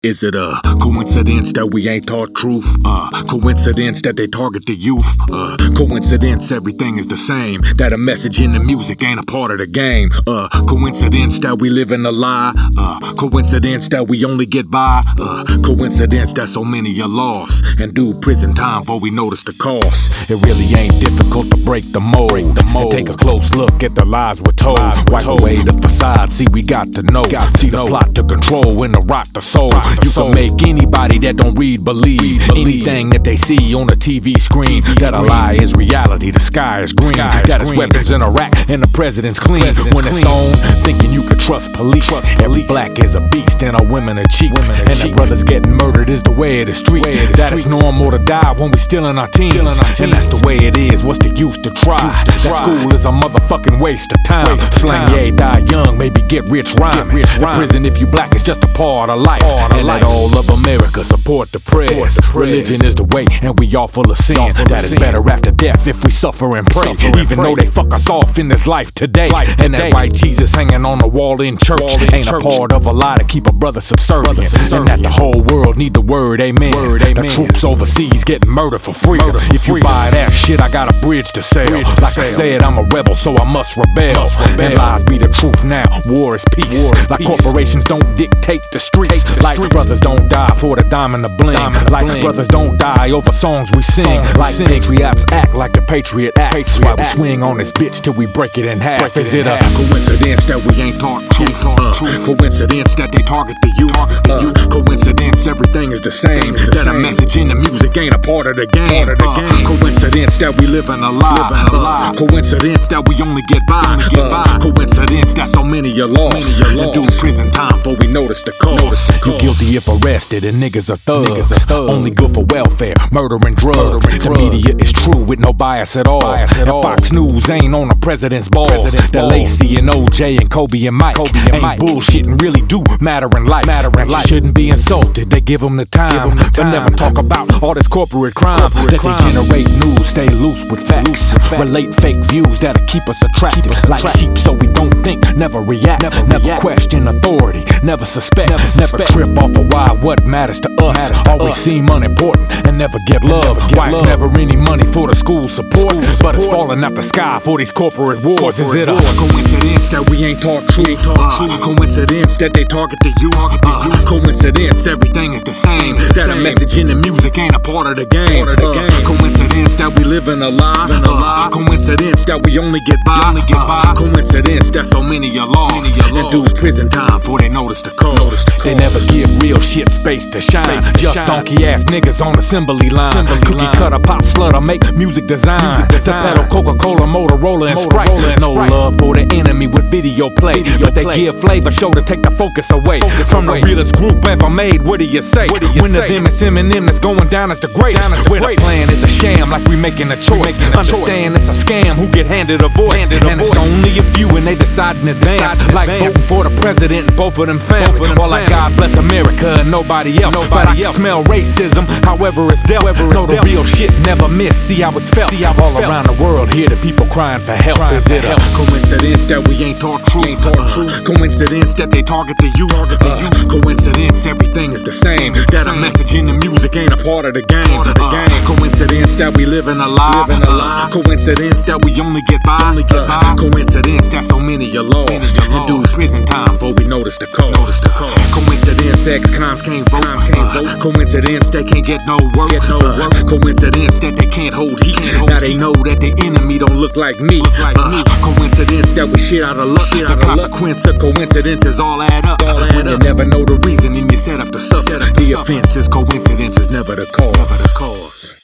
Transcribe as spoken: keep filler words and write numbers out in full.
Is it a coincidence that we ain't taught truth? Uh, coincidence that they target the youth? Uh, coincidence everything is the same, that a message in the music ain't a part of the game? Uh, coincidence that we live in a lie? Uh, coincidence that we only get by? Uh, coincidence that so many are lost and do prison time before we notice the cost? It really ain't difficult to break the mold, break the mold. And take a close look at the lies we're told. Wipe away the facade, see we got to know, got to see know. The plot to control and to rock the soul. Rock You can make anybody that don't read believe, believe anything that they see on the T V screen. T V that screen. A lie is reality, the sky is green. Sky that is green. Weapons in Iraq and the president's clean. President's when it's clean. On, thinking you could trust police. Trust Every police. Black is a beast and our women are cheap. Women are and cheap. The brothers getting murdered is the way of the street. Of the that street. Is normal to die when we still in our teens. Still in our teens. And that's the way it is. What's the use to try? Use to that try. School is a motherfucking waste of time. Waste Slang yeah, die young, maybe get rich rhyme. Get rich the rhyme. Prison if you black is just a part of life. Part of and life. Let all of America support the prayers. Religion is the way, and we all full of sin. Full that of is sin. Better after death if we suffer and pray. Suffer Even and pray. Though they fuck us off in this life today. Life today. And that white Jesus hanging on the wall in church wall in ain't church. A part of a lie to keep a brother subservient. brother subservient. And that the whole world need the word, amen. Word, amen. The troops overseas getting murdered for freedom. Murder for if you freedom. Buy that shit, I got a bridge to sail. Bridge to like sail. I said, I'm a rebel, so I must rebel. Must rebel. And lies be the truth now. War is peace. War is like peace. Corporations don't dictate the streets. The like streets. Brothers don't die for the dime and the bling. Diamond like bling. Brothers don't die over songs we sing. Songs like we sing. Patriots act like the Patriot Act. Patriot Why we act. Swing on this bitch till we break it in half. Break Is it, it a coincidence that we ain't taught truth? Uh, coincidence that they target the youth? Uh, coincidence everything is the same. Is the that same. A message in the music ain't a part of the game. Part of the uh, game. Coincidence that we live in a lie. Live in a lie. Uh, coincidence that we only get by. Only get uh, by. Coincidence that so many are lost. Many are lost. And do prison time before we notice the cause. You guilty if arrested and niggas are thugs. Niggas are thugs. Only good for welfare, murder and drugs. Murder and the drugs. Media is true with no bias at all. Bias at and all. Fox News ain't on the president's balls. President's the balls. Lacey and O J and Kobe and Mike Kobe and ain't Mike. Bullshit and really do matter in life. Matter in life. Shouldn't be insulted. They give them the time, them the time. But never talk about all this corporate crime. Corporate that crime. They generate news, stay loose with facts. Loose with facts. Relate fake views that'll keep us attracted. Keep us like attracted. Sheep, so we don't think, never react, never, never react. Question authority, never suspect, never, suspect. Never trip off of why what matters to us. Matters to Always us. Seem unimportant and never get love. Never get Why love. It's never any money for the school support, school support, but it's falling out the sky for these corporate wars. Is it a coincidence that we ain't taught truth? Uh, coincidence that they target the youth? Uh, coincidence everything is the same. Is the that same. A message in the music ain't a part of the game. Part of the uh, game. Coincidence that we live in a lie. In a uh, lie. Coincidence that we only get by. Only get by. Uh, coincidence that so many are lost and do prison time before they notice the cause. Notice the cause. They never give real shit space to shine. Space to Just shine. Donkey ass niggas on assembly line. Assembly Cookie line. Cutter, pop slutter, make music design. Music design. The pedal, Coca-Cola, Motorola, and Sprite. Motorola and no Sprite. Love for the enemy with video play. Video but they play. Give flavor, show to take the focus away. Focus From away. The realest group ever made, what do you say? Do you when say? The them is Eminem is going down as the greatest. As the Where greatest. The plan is a sham, like we making a choice. Making a Understand choice. It's a scam, who get handed a voice. Handed a and voice. It's only a few and they decide in advance. Decide in like advance. Voting for the president and both of them families. Both of them or like God bless America and nobody else. Nobody but I else. Can smell racism, however it's dealt. However it's know the dealt. Real shit never miss, see how it's felt. See how all it's around felt. The world, hear the people crying for help. Crying is it a coincidence that we ain't taught truth? Ain't taught uh, truth. Coincidence that they target the youth? Target the uh, youth. Coincidence everything is the same. That a message in the music ain't a part of the game. Part of the uh, game. Coincidence that we live in a lie. Live in a lie. Uh, coincidence that we only get by. Only get by. Coincidence that so many are lost and do prison time before we notice the cause. Notice the cause. Coincidence X crimes can't vote. Crimes can't uh, vote. Coincidence they can't get no work. Get no uh, work. Coincidence that they can't hold heat. Can't hold now heat. They know that the enemy don't look like me. Look like uh, me. Coincidence that we shit out of luck. Shit the out consequence of, of coincidences all add up. All add when up. You never know the reason and you set up the suffer. The offense is coincidence is never the cause. Never the cause.